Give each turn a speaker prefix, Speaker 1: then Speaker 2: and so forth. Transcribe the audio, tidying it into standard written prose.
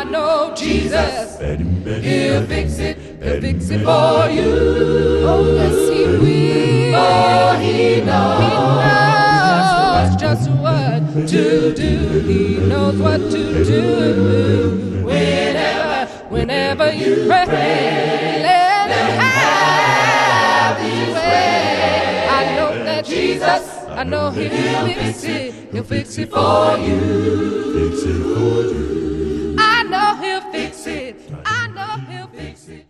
Speaker 1: know Jesus, he'll fix it for you. Oh, yes, he will. Oh, he knows just what to do. He knows what to do. Whenever you pray, let him have his way. I know that Jesus, I know he'll fix it. He'll fix it for you.
Speaker 2: Fix it for you.
Speaker 1: I know he'll fix it. I know he'll fix it.